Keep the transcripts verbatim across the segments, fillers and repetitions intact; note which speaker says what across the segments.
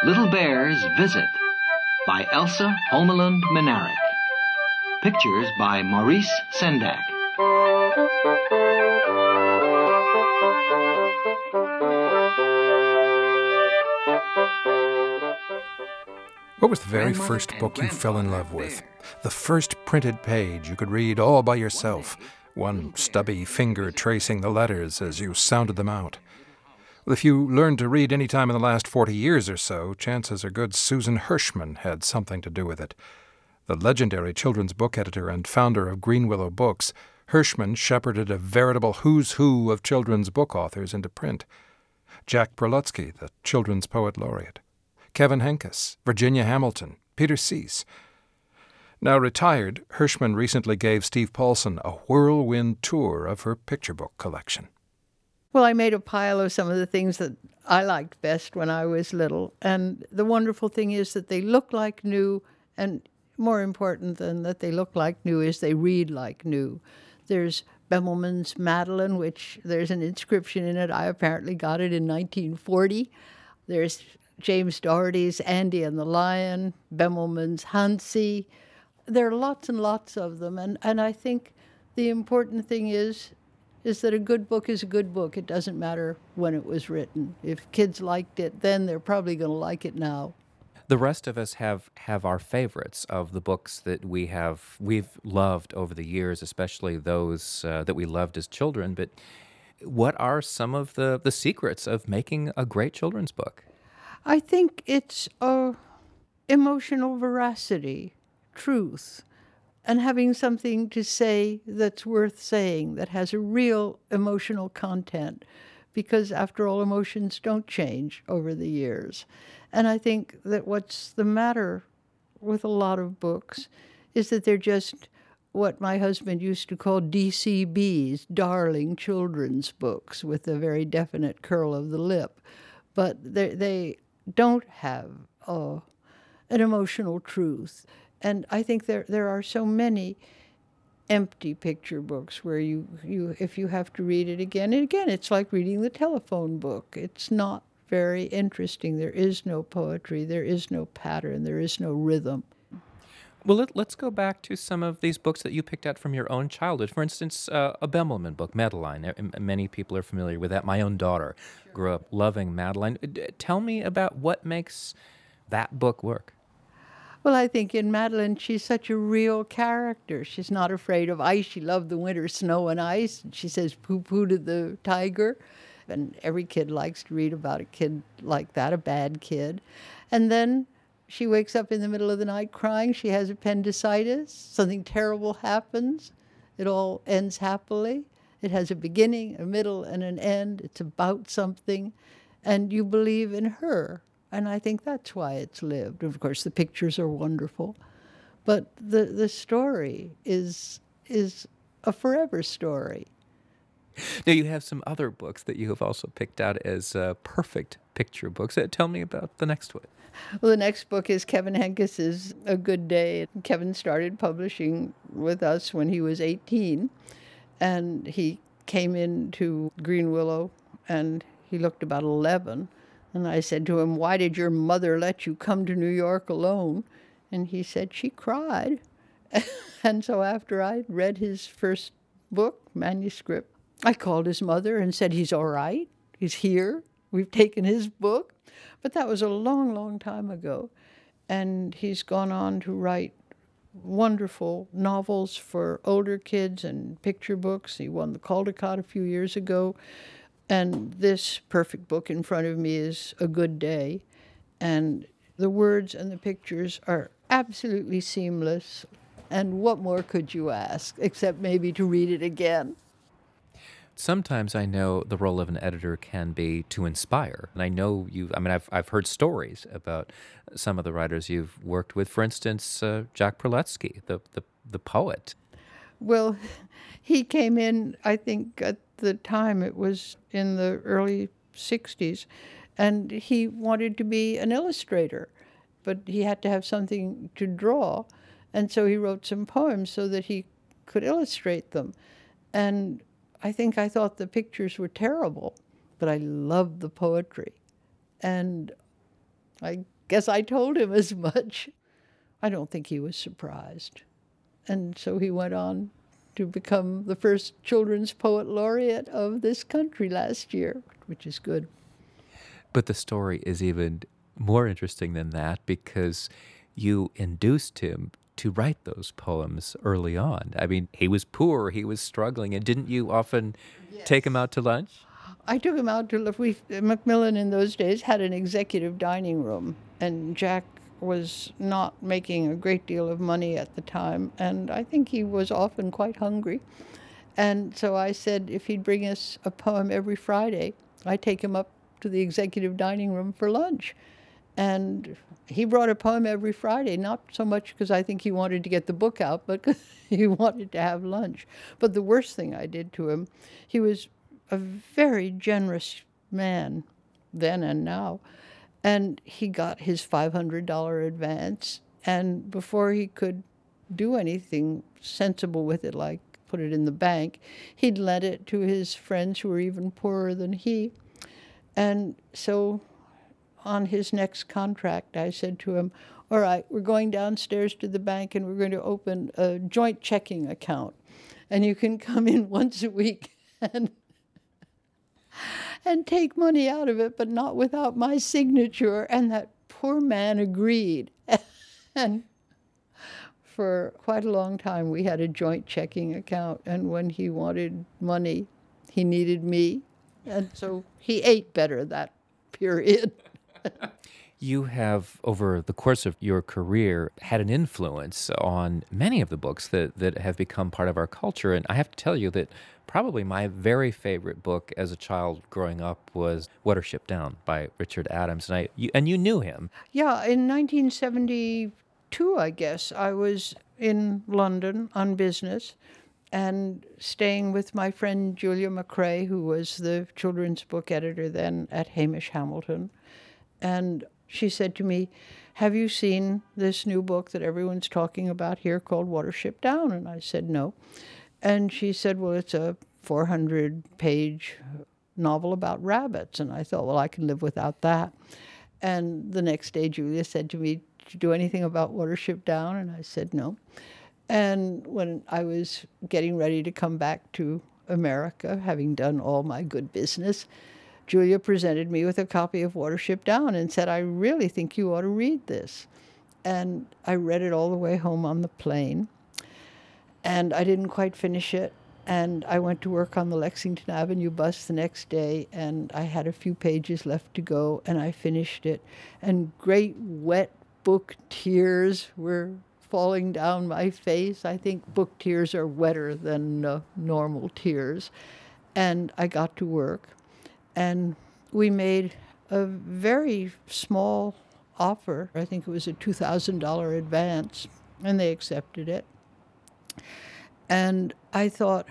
Speaker 1: Little Bears Visit by Elsa Holmelund Minarik. Pictures by Maurice Sendak.
Speaker 2: What was the very first book you fell in love with? The first printed page you could read all by yourself, one stubby finger tracing the letters as you sounded them out. Well, if you learned to read any time in the last forty years or so, chances are good Susan Hirschman had something to do with it. The legendary children's book editor and founder of Greenwillow Books, Hirschman shepherded a veritable who's who of children's book authors into print. Jack Prelutsky, the children's poet laureate. Kevin Henkes, Virginia Hamilton, Peter Cease. Now retired, Hirschman recently gave Steve Paulson a whirlwind tour of her picture book collection.
Speaker 3: Well, I made a pile of some of the things that I liked best when I was little. And the wonderful thing is that they look like new, and more important than that they look like new is they read like new. There's Bemelman's Madeline, which there's an inscription in it. I apparently got it in nineteen forty. There's James Doherty's Andy and the Lion, Bemelman's Hansi. There are lots and lots of them. And, and I think the important thing is is that a good book is a good book. It doesn't matter when it was written. If kids liked it then, they're probably going to like it now.
Speaker 4: The rest of us have, have our favorites of the books that we have we've loved over the years, especially those uh, that we loved as children. But what are some of the, the secrets of making a great children's book?
Speaker 3: I think it's uh, emotional veracity, truth, and having something to say that's worth saying, that has a real emotional content, because after all, emotions don't change over the years. And I think that what's the matter with a lot of books is that they're just what my husband used to call D C Bs, darling children's books, with a very definite curl of the lip. But they, they don't have uh, an emotional truth. And I think there there are so many empty picture books where you, you if you have to read it again and again, it's like reading the telephone book. It's not very interesting. There is no poetry. There is no pattern. There is no rhythm.
Speaker 4: Well, let, let's go back to some of these books that you picked out from your own childhood. For instance, uh, a Bemelman book, Madeline. Many people are familiar with that. My own daughter sure. grew up loving Madeline. Tell me about what makes that book work.
Speaker 3: Well, I think in Madeline, she's such a real character. She's not afraid of ice. She loved the winter snow and ice. She says poo-poo to the tiger. And every kid likes to read about a kid like that, a bad kid. And then she wakes up in the middle of the night crying. She has appendicitis. Something terrible happens. It all ends happily. It has a beginning, a middle, and an end. It's about something. And you believe in her. And I think that's why it's lived. Of course, the pictures are wonderful. But the, the story is is a forever story.
Speaker 4: Now, you have some other books that you have also picked out as uh, perfect picture books. Uh, tell me about the next one.
Speaker 3: Well, the next book is Kevin Henkes' A Good Day. Kevin started publishing with us when he was eighteen. And he came into Greenwillow, and he looked about eleven. And I said to him, "Why did your mother let you come to New York alone?" And he said, "She cried." And so after I read his first book, manuscript, I called his mother and said, "He's all right. He's here. We've taken his book." But that was a long, long time ago. And he's gone on to write wonderful novels for older kids and picture books. He won the Caldecott a few years ago. And this perfect book in front of me is A Good Day. And the words and the pictures are absolutely seamless. And what more could you ask, except maybe to read it again?
Speaker 4: Sometimes I know the role of an editor can be to inspire. And I know you, I mean, I've I've heard stories about some of the writers you've worked with. For instance, uh, Jack Prelutsky, the, the, the poet.
Speaker 3: Well, he came in, I think, at the time, it was in the early sixties, and he wanted to be an illustrator, but he had to have something to draw, and so he wrote some poems so that he could illustrate them. And I think I thought the pictures were terrible, but I loved the poetry. And I guess I told him as much. I don't think he was surprised. And so he went on to become the first children's poet laureate of this country last year, which is good.
Speaker 4: But the story is even more interesting than that because you induced him to write those poems early on. I mean, he was poor, he was struggling, and didn't you often yes. take him out to lunch?
Speaker 3: I took him out to, we, Macmillan in those days had an executive dining room, and Jack was not making a great deal of money at the time, and I think he was often quite hungry. And so I said if he'd bring us a poem every Friday, I'd take him up to the executive dining room for lunch. And he brought a poem every Friday, not so much because I think he wanted to get the book out, but because he wanted to have lunch. But the worst thing I did to him, he was a very generous man then and now. And he got his five hundred dollars advance, and before he could do anything sensible with it, like put it in the bank, he'd lent it to his friends who were even poorer than he. And so on his next contract, I said to him, all right, we're going downstairs to the bank and we're going to open a joint checking account. And you can come in once a week and and take money out of it, but not without my signature. And that poor man agreed. And for quite a long time, we had a joint checking account. And when he wanted money, he needed me. And so he ate better that period.
Speaker 4: You have, over the course of your career, had an influence on many of the books that, that have become part of our culture. And I have to tell you that probably my very favorite book as a child growing up was Watership Down by Richard Adams. And, I, you, and you knew him.
Speaker 3: Yeah, in nineteen seventy-two, I guess, I was in London on business and staying with my friend Julia McCrae, who was the children's book editor then at Hamish Hamilton. And she said to me, have you seen this new book that everyone's talking about here called Watership Down? And I said, no. And she said, well, it's a four hundred page novel about rabbits. And I thought, well, I can live without that. And the next day, Julia said to me, did you do anything about Watership Down? And I said, no. And when I was getting ready to come back to America, having done all my good business, Julia presented me with a copy of Watership Down and said, I really think you ought to read this. And I read it all the way home on the plane. And I didn't quite finish it. And I went to work on the Lexington Avenue bus the next day, and I had a few pages left to go, and I finished it. And great wet book tears were falling down my face. I think book tears are wetter than uh, normal tears. And I got to work. And we made a very small offer. I think it was a two thousand dollars advance, and they accepted it. And I thought,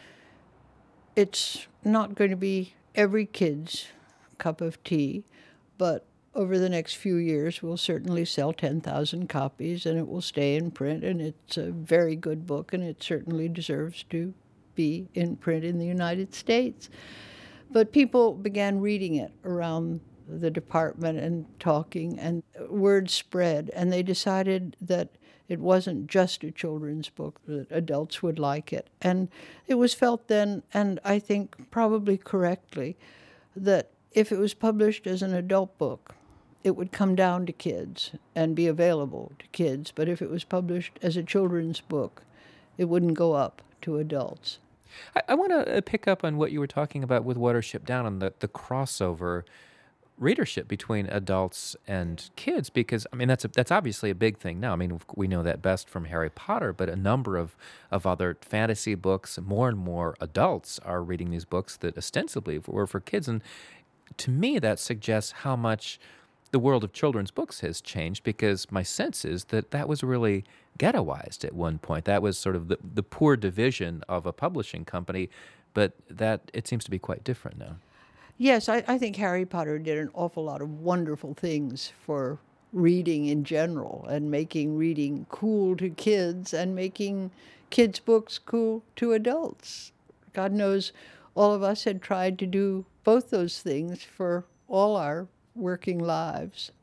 Speaker 3: it's not going to be every kid's cup of tea, but over the next few years, we'll certainly sell ten thousand copies, and it will stay in print, and it's a very good book, and it certainly deserves to be in print in the United States. But people began reading it around the department and talking, and word spread, and they decided that it wasn't just a children's book, that adults would like it. And it was felt then, and I think probably correctly, that if it was published as an adult book, it would come down to kids and be available to kids. But if it was published as a children's book, it wouldn't go up to adults.
Speaker 4: I, I want to pick up on what you were talking about with Watership Down and the, the crossover readership between adults and kids, because, I mean, that's a, that's obviously a big thing now. I mean, we know that best from Harry Potter, but a number of, of other fantasy books, more and more adults are reading these books that ostensibly were for kids. And to me, that suggests how much the world of children's books has changed, because my sense is that that was really ghettoized at one point. That was sort of the, the poor division of a publishing company, but that it seems to be quite different now.
Speaker 3: Yes, I, I think Harry Potter did an awful lot of wonderful things for reading in general, and making reading cool to kids and making kids' books cool to adults. God knows all of us had tried to do both those things for all our working lives.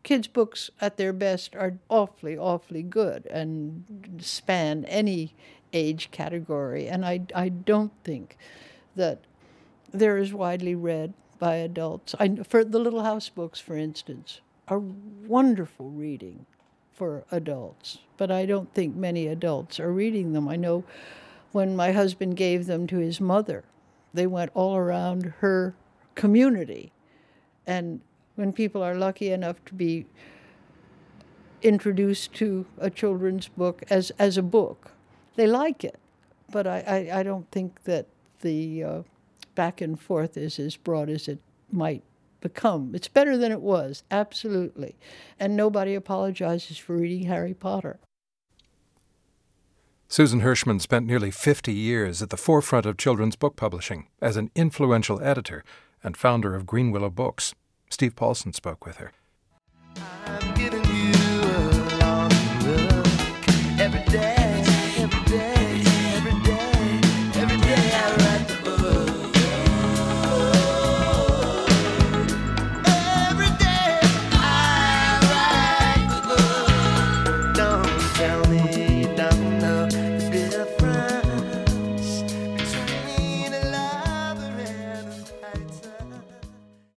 Speaker 3: kids' books at their best are awfully, awfully good and span any age category. And I, I don't think that they're as widely read by adults. I, for the Little House books, for instance, are wonderful reading for adults, but I don't think many adults are reading them. I know when my husband gave them to his mother, they went all around her community. And when people are lucky enough to be introduced to a children's book as, as a book, they like it. But I, I, I don't think that the uh, back and forth is as broad as it might become. It's better than it was, absolutely. And nobody apologizes for reading Harry Potter.
Speaker 2: Susan Hirschman spent nearly fifty years at the forefront of children's book publishing as an influential editor and founder of Green Willow Books. Steve Paulson spoke with her.